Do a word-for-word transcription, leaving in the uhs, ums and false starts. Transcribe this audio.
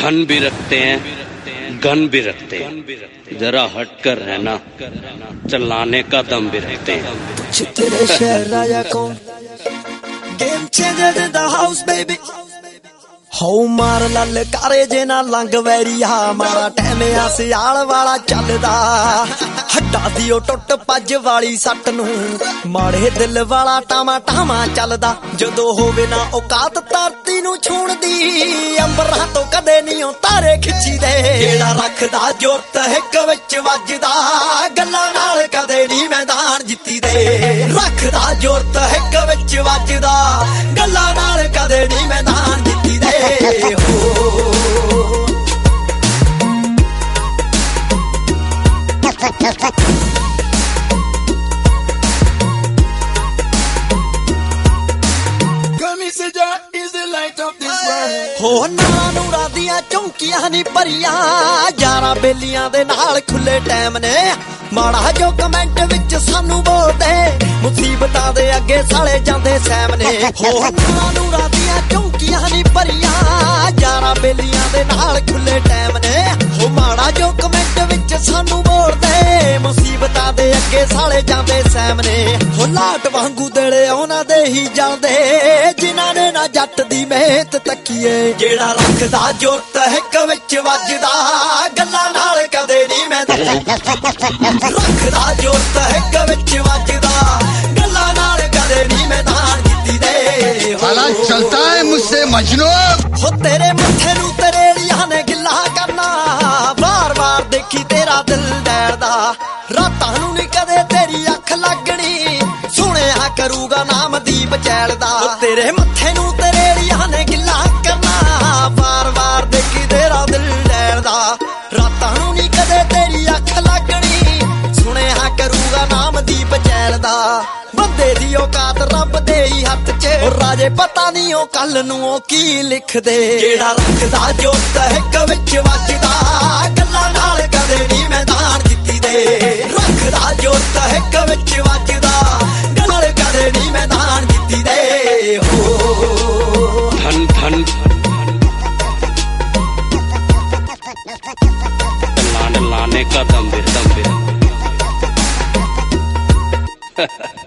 धन भी रखते हैं, गन भी रखते हैं, जरा हट कर रहना, चलाने का दम भी रखते हैं। तेरे शहर राजा कौन, game changer in the house baby. हो मार लल कारे जे ना लंग वैरिया, मारा टाइम आ सियाल वाला चलदा, हड्डा दी ओ टुट पज वाली सट नूं, माड़े दिल वाला टामा टामा चलदा, जदों होवे ना औकात धरती नूं छूण दी, अंबरां तो कदे नहीं ओ तारे खिच्ची दे, जेड़ा रखदा जोत हिक विच वजदा, गल्लां नाल कदे नहीं मैदान जित्ती दे, रखदा जोत हिक विच वजदा, गल्लां नाल कदे नहीं मैदान जित्ती दे। हो ना नूरा दियां चौंकियां नी भरियां, यारां बेलियां दे नाल खुले टाइम ने, माड़ा जो कमेंट विच सानू बोलदे, मुसीबतां दे अगे साले जांदे सामने। हो ना नूरा दियां चौंकियां नी भरियां, यारां बेलियां दे नाल खुले टाइम ने, हो माड़ा जो कमेंट विच सानू बोलदे, मुसीबतां दे अगे साले जांदे सामने। हो लाट वांगू दिले उहनां दे ही जांदे, जिन्हां ने ना जट दी मेहनत तकीए, जेड़ा रखदा जोत हिक विच वजदा, गल्लां नाल कदे नहीं मैदान, रखदा जोत हिक विच वजदा, गल्लां नाल कदे नहीं मैदान जित्ती दे। साला चलता है मुझसे मजनू, हो तेरे मत्थे नूं तरेड़ियां ने गिला करना, बार बार देखी तेरा दिल डैरदा, रातां नूं नी कदे तेरी अख लगनी, सुनिया करूगा नाम दीप चैलदा, तेरे मत्थे नूं तरेड़ियां ने गिला करना, बार बार देखी तेरा दिल डैरदा, रातां नूं नी कदे तेरी अख लगनी, सुनिया करूगा नाम दीप चैलदा, बंदे दी औकात रब दे ही हत्थ च, राजे पता नहीं ओ कल नूं ओ की लिख दे, जेड़ा रखदा जोत हिक विच वजदा, गल्लां नाल कदे नहीं मैदान जित्ती दे, रखदा जोत हिक विच वजदा, गल्लां नाल कदे नहीं मैदान जित्ती दे। हो धन धन चलाने लाने का दम भी दम भी